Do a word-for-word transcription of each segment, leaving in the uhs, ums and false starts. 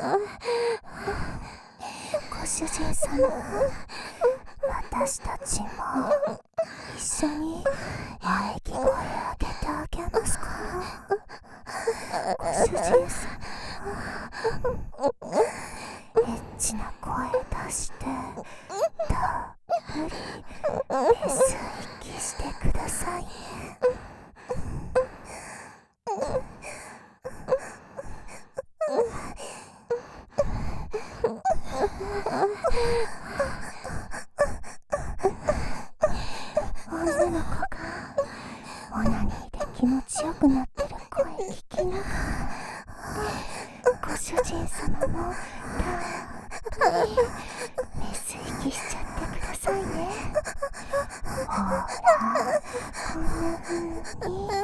ご主人様、私たちも一緒に喘ぎ声あげてあげますから。ご主人様、エッチな声出してたっぷりメス息してくださいね。女の子がオナニーで気持ちよくなってる声聞きながら、ご主人様もたっぷりメス息しちゃってくださいね。ほら、こんな風に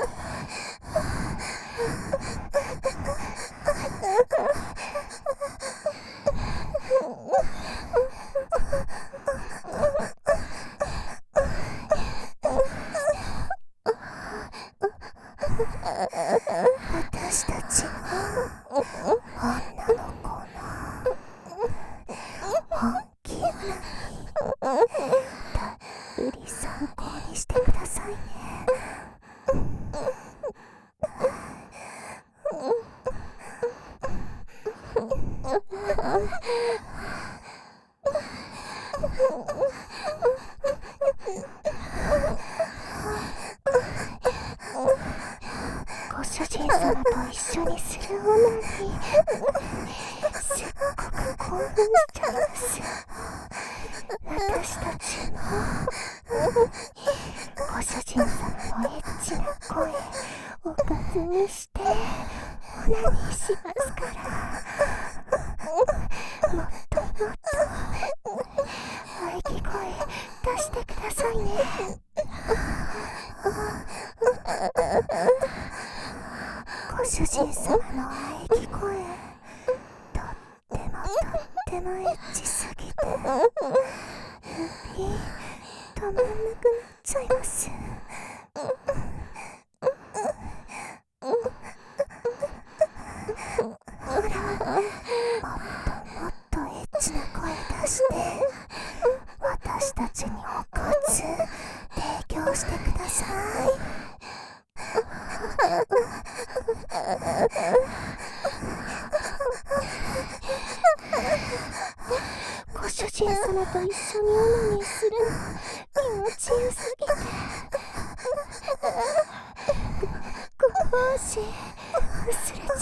私たちの女の子の本気オナニー、たっぷり参考にしてくださいね。ご主人様と一緒にするオナニー、すっごく興奮しちゃいます。私たちもご主人様のエッチな声をかずにしてオナニーしますから。もっともっと喘ぎ声出してくださいね。ご主人様の喘ぎ声、とってもとってもエッチすぎて指止まんなくなっちゃいます。ほら、もっともっとエッチな声出して私たちにおかず提供してください。ご主人様と一緒にオナニーするの気持ちよすぎてご奉仕忘れちゃいます。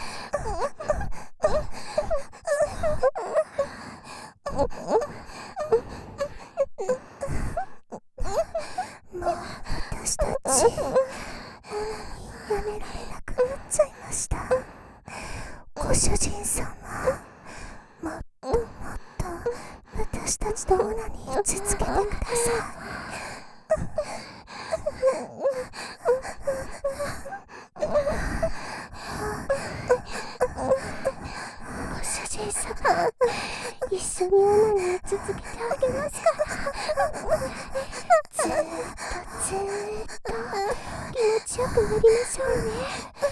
もう私たちオナニーやめられなくなっちゃいました。ご主人様、もっともっと私たちとオナニー続けてください。ご主人様、一緒にオナニー続けてあげますから。ずーっとずーっと気持ちよくなりましょうね。